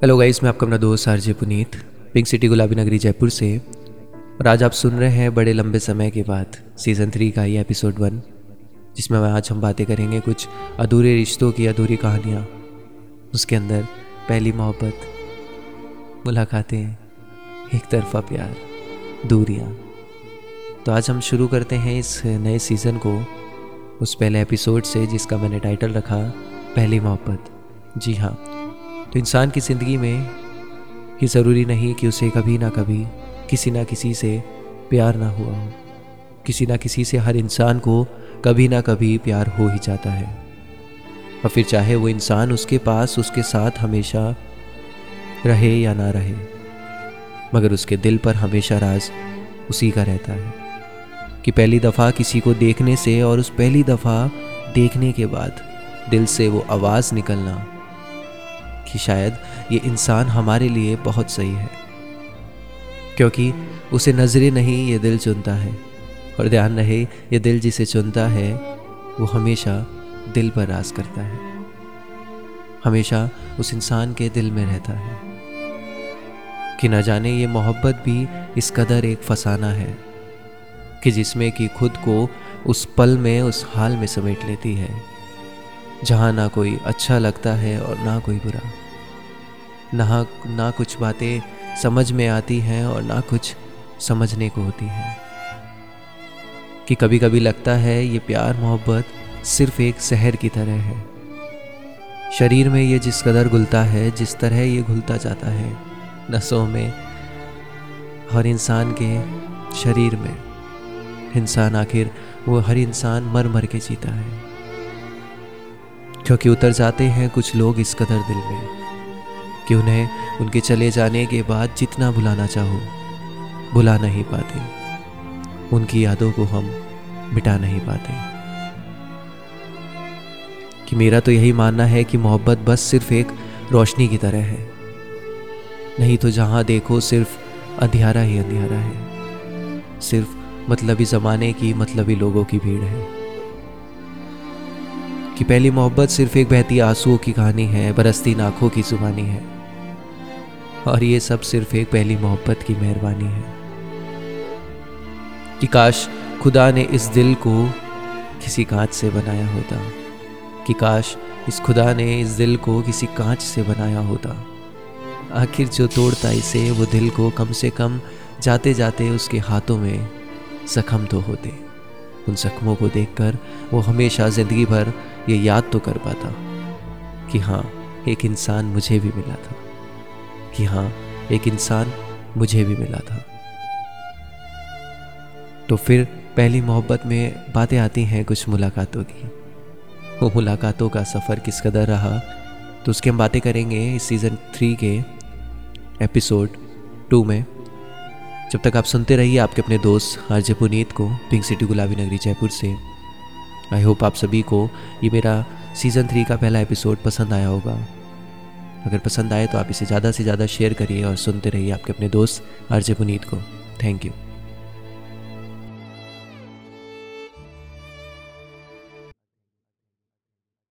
Hello guys, मैं आपका अपना दोस्त आरजे पुनीत, पिंक सिटी गुलाबी नगरी जयपुर से। और आज आप सुन रहे हैं बड़े लंबे समय के बाद सीज़न 3 का ये एपिसोड 1, जिसमें आज हम बातें करेंगे कुछ अधूरे रिश्तों की अधूरी कहानियाँ। उसके अंदर पहली मोहब्बत, मुलाकातें, एक तरफा प्यार, दूरियाँ। तो आज हम शुरू करते हैं इस नए सीज़न को उस पहले एपिसोड से जिसका मैंने टाइटल रखा पहली मोहब्बत। जी हाँ, तो इंसान की ज़िंदगी में ये ज़रूरी नहीं कि उसे कभी ना कभी किसी ना किसी से प्यार ना हुआ हो। किसी ना किसी से हर इंसान को कभी ना कभी प्यार हो ही जाता है, और फिर चाहे वो इंसान उसके पास उसके साथ हमेशा रहे या ना रहे, मगर उसके दिल पर हमेशा राज उसी का रहता है कि पहली दफ़ा किसी को देखने से और उस पहली दफ़ा देखने के बाद दिल से वो आवाज़ निकलना कि शायद ये इंसान हमारे लिए बहुत सही है, क्योंकि उसे नज़रें नहीं ये दिल चुनता है। और ध्यान रहे, ये दिल जिसे चुनता है वो हमेशा दिल पर राज करता है, हमेशा उस इंसान के दिल में रहता है। कि न जाने ये मोहब्बत भी इस कदर एक फसाना है कि जिसमें कि खुद को उस पल में उस हाल में समेट लेती है जहाँ ना कोई अच्छा लगता है और ना कोई बुरा, ना कुछ बातें समझ में आती हैं और ना कुछ समझने को होती है। कि कभी कभी लगता है ये प्यार मोहब्बत सिर्फ एक जहर की तरह है। शरीर में ये जिस कदर घुलता है, जिस तरह ये घुलता जाता है नसों में, हर इंसान के शरीर में, इंसान आखिर वो हर इंसान मर मर के जीता है, क्योंकि उतर जाते हैं कुछ लोग इस कदर दिल में कि उन्हें उनके चले जाने के बाद जितना भुलाना चाहो भुला नहीं पाते, उनकी यादों को हम मिटा नहीं पाते। कि मेरा तो यही मानना है कि मोहब्बत बस सिर्फ एक रोशनी की तरह है, नहीं तो जहाँ देखो सिर्फ अंधियारा ही अंधियारा है, सिर्फ मतलबी ज़माने की मतलबी लोगों की भीड़ है। कि पहली मोहब्बत सिर्फ एक बहती आंसुओं की कहानी है, बरसती आँखों की जुबानी है, और ये सब सिर्फ एक पहली मोहब्बत की मेहरबानी है। कि काश खुदा ने इस दिल को किसी कांच से बनाया होता, कि काश इस खुदा ने इस दिल को किसी कांच से बनाया होता। आखिर जो तोड़ता इसे वो दिल को कम से कम जाते जाते उसके हाथों में जख्म तो होते। उन जख्मों को देखकर वो हमेशा ज़िंदगी भर ये याद तो कर पाता कि हाँ, एक इंसान मुझे भी मिला था, कि हाँ, एक इंसान मुझे भी मिला था। तो फिर पहली मोहब्बत में बातें आती हैं कुछ मुलाकातों की। वो मुलाकातों का सफ़र किस कदर रहा, तो उसकी हम बातें करेंगे इस सीज़न 3 के एपिसोड 2 में। जब तक आप सुनते रहिए आपके अपने दोस्त आरजे पुनीत को, पिंक सिटी गुलाबी नगरी जयपुर से। आई होप आप सभी को ये मेरा सीज़न 3 का पहला एपिसोड पसंद आया होगा। अगर पसंद आए तो आप इसे ज़्यादा से ज़्यादा शेयर करिए और सुनते रहिए आपके अपने दोस्त आरजे पुनीत को। Thank you.